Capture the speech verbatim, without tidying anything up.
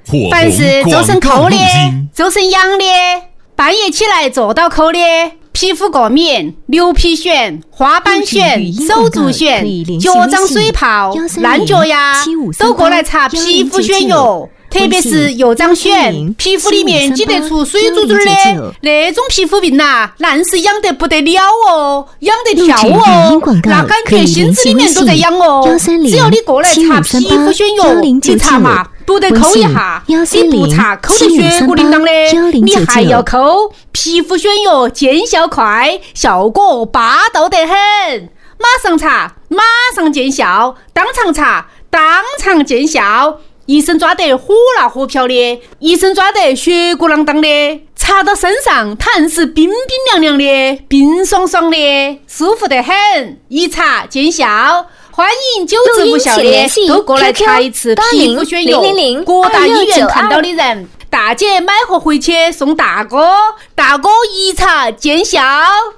凡是做成抠的，做成痒的，半夜起来做到抠的，皮肤过敏、牛皮癣、花斑癣、手足癣、脚掌水泡、烂脚丫，都过来擦皮肤癣药。特别是又长癣，皮肤里面挤得出水珠珠的那种皮肤病呐、啊，那是痒得不得了哦，痒得跳哦，那感觉心子里面都在痒哦。只要你过来擦皮肤癣药，你擦嘛，不得抠一下，你不擦抠得血骨淋当的，你还要抠，皮肤癣药见效快，效果霸道得很，马上擦，马上见效，当场擦，当场见效。一身抓得火辣火飘的，一身抓得血骨啷当的，擦到身上弹是冰冰凉凉的，冰爽爽的，舒服得很，一擦见效。欢迎九子不孝的都过来擦一次皮肤癣药，各大医院看到的人，大姐买盒回去送大哥，大哥一擦见效。